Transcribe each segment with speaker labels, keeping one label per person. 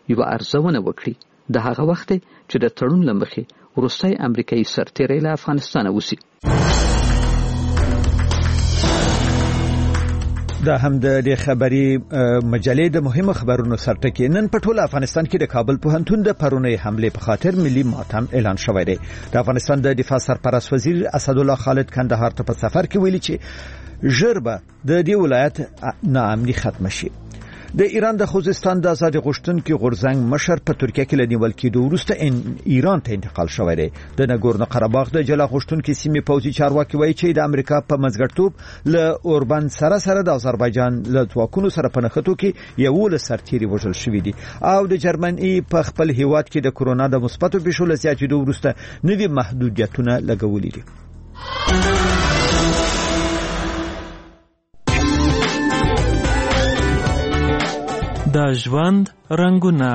Speaker 1: یو ارزونه وکړي. د هغه وخت چې د تړون لمخې وروستی امریکایي سرتیری له افغانستانه وسی.
Speaker 2: دا هم د خبري مجلې د مهمو خبرونو سرټکی. نن په ټول افغانستان کې د کابل پوهنتون د پرونی حمله په خاطر ملي ماتم اعلان شوی دی. د افغانستان د دفاع سرپرست وزیر اسدالله خالد کندهار ته په سفر کې ویلي چې ژر به د دې ولایت ناامني ختم شي. د ایران د خوزستان د آزادي غوښتونکو غورزنګ مشر په ترکیه کې لنی ولکېدو وروسته ایران ته انتقال شوی دی. د نګورنو قرهباغ د جلا غوښتونکو سیمې پوځي چارواکي وایي چې د امریکا په مزګړتوب له اوربان سره د آذربایجان له ځواکونو سره په نښتو کې یو له سرتیري وژل شوی دی او د جرمني په خپل هیواد کې د کورونا د مثبتو پیښو له زیاتېدو وروسته نوي محدودیتونه لګولي دي.
Speaker 3: د ژوند رنگونه.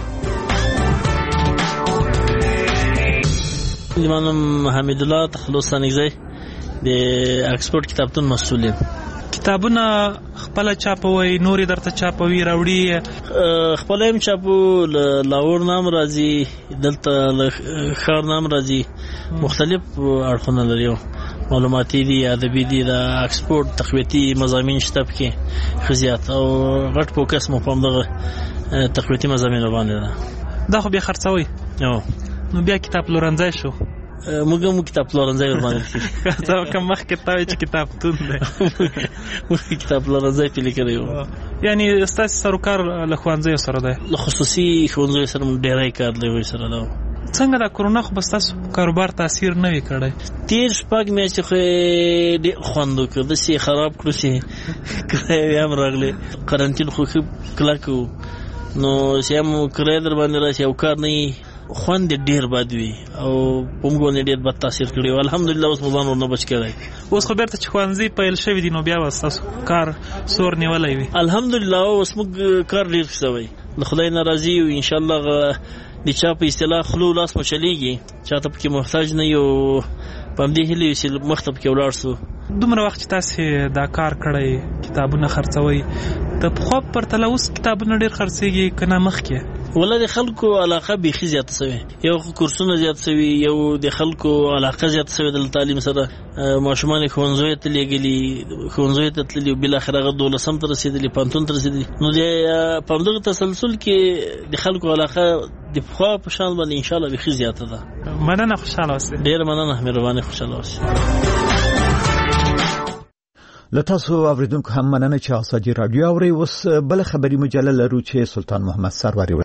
Speaker 4: منم حمید الله تخلص سنگزی د اکسفورد کتابتون مسئول یم.
Speaker 3: کتابونه خپل چاپوي نوري درته چاپوي راوړي؟
Speaker 4: خپل هم چاپو، لاهور نام راځي، دلته خار نام راځي، مختلف اړخونه لري. معلوماتي دي، ادبي دي، د اکسفورد تقویتي مضامین شته پکې خزيات او غټ فوکس مو په دغه تقویتي مضامین باندې ده.
Speaker 3: دا خو بیا خرڅوي. نو بیا کتاب پلورنځای شو.
Speaker 4: موږ کتاب پلورنځای باندې
Speaker 3: دا کوم مخ کتاب چې کتابتون دی.
Speaker 4: موږ کتاب پلورنځای پیل کړو.
Speaker 3: یعنی استاد سرکار له خوانځي سره ده،
Speaker 4: له خصوصي خوانځي سره ډېرای کار دی سره ده.
Speaker 3: څنګه دا کورونا خو بس تاسو کاروبار تاثیر نه وی کړی؟
Speaker 4: تیر شپږ میاشتې خو ډېر خوند وکړ، د سي خراب کړو چې کرایه هم راغلی، قرنټین خو کلکو نو سیم کرایه در باندې راشي او کار نه خوند ډېر بد وي او په موږ باندې ډېر بد تاثیر کړی. الحمدلله اوس مو ځان ورنه بچ کړی.
Speaker 3: اوس خو بیرته چې ښوونځي پیل شوي دي نو بیا به ستاسو کار سور نیولی وي؟
Speaker 4: الحمدلله اوس موږ کار ډېر شوی، د خدای ناراضي او انشاءالله د چا په اصطلاح خلو لاس مو چلیږي، چاته پکې محتاج نه یو. په همدې هیلې چې مخته پکې ولاړ سو.
Speaker 3: دومره وخت چې تاسې دا کار کړی، کتابونه خرڅوئ، د پخوا په پرتله اوس کتابونه ډېر خرڅېږي که نه مخکې؟
Speaker 4: والله د خلکو علاقه بیخي زیاته سوې، یو کورسونه زیات سوي، یو د خلکو علاقه زیاته سوې د تعلیم سره. ماشومان ښوونځیو ته لېږلي، ښوونځیو ته تللي، بالاخره هغه 12م ته رسېدلي، پوهنتون ته رسېدلي. نو په همدغه تسلسل کې د خلکو علاقه د پخوا په شان باندې انشاءالله بیخي زیاته ده.
Speaker 3: مننه، خوشحاله اوسئ.
Speaker 4: ډېره مننه، مهرباني، خوشحاله اوسئ.
Speaker 2: لتاسو اوریدونکو هم مننه چې ازادي رادیو اوري. اوس بل خبري مجله لرو چې سلطان محمد سروری